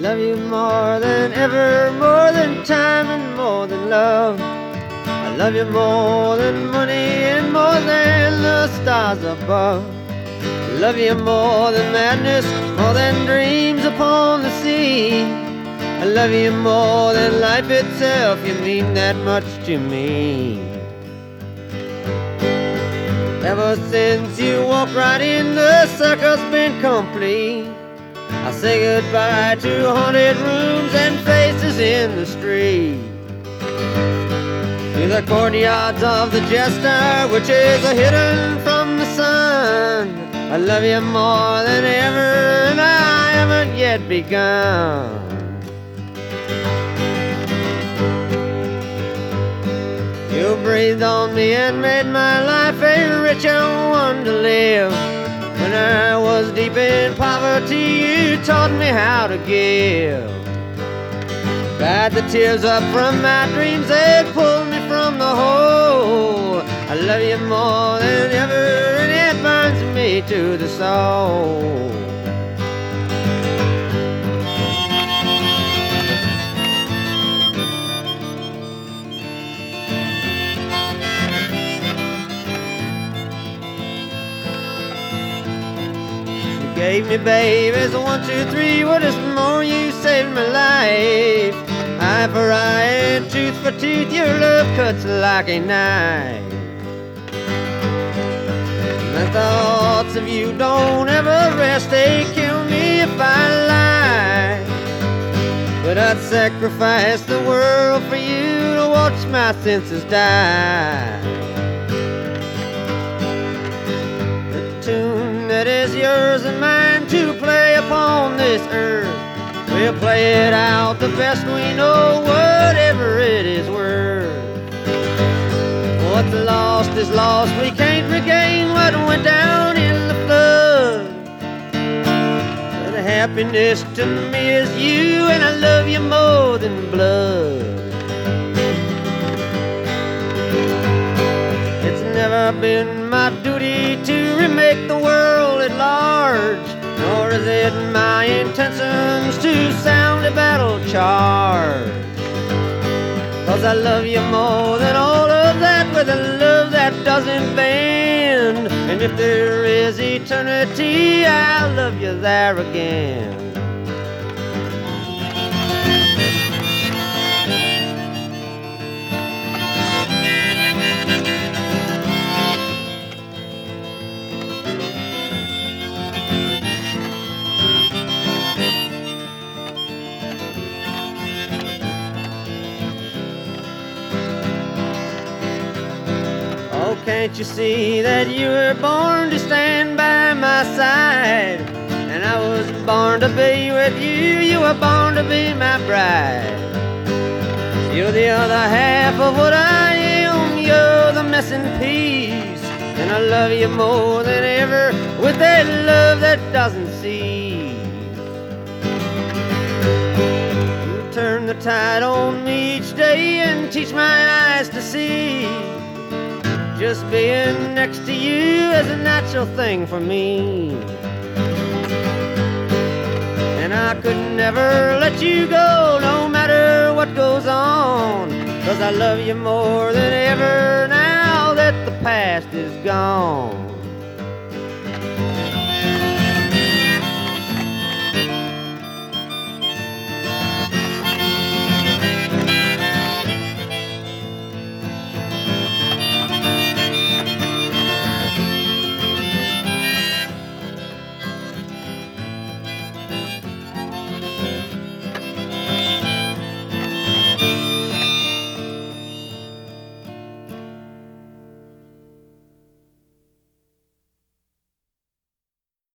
love you more than ever, more than time and more than love. I love you more than money and more than the stars above. I love you more than madness, more than dreams upon the sea. I love you more than life itself, you mean that much to me. Ever since you walked right in, the circle's been complete. I say goodbye to haunted rooms and faces in the street, to the courtyards of the jester, which is hidden from the sun. I love you more than ever, and I haven't yet begun. You breathed on me and made my life a richer one to live. When I was deep in poverty, you taught me how to give. Dried the tears up from my dreams, they pulled me from the hole. I love you more than ever, and it burns me to the soul. Gave me babies, 1, 2, 3. What is more, you saved my life. Eye for eye and tooth for tooth, your love cuts like a knife. My thoughts of you don't ever rest, they kill me if I lie. But I'd sacrifice the world for you to watch my senses die. The tune that is yours and mine to play upon this earth, we'll play it out the best we know, whatever it is worth. What's lost is lost, we can't regain what went down in the flood. But happiness to me is you, and I love you more than blood. It's never been my duty to remake the world at large, nor is it my intentions to sound a battle charge. 'Cause I love you more than all of that, with a love that doesn't bend. And if there is eternity, I'll love you there again. Can't you see that you were born to stand by my side? And I was born to be with you, you were born to be my bride. You're the other half of what I am, you're the missing piece. And I love you more than ever, with that love that doesn't cease. You turn the tide on me each day and teach my eyes to see. Just being next to you is a natural thing for me. And I could never let you go, no matter what goes on. 'Cause I love you more than ever now that the past is gone.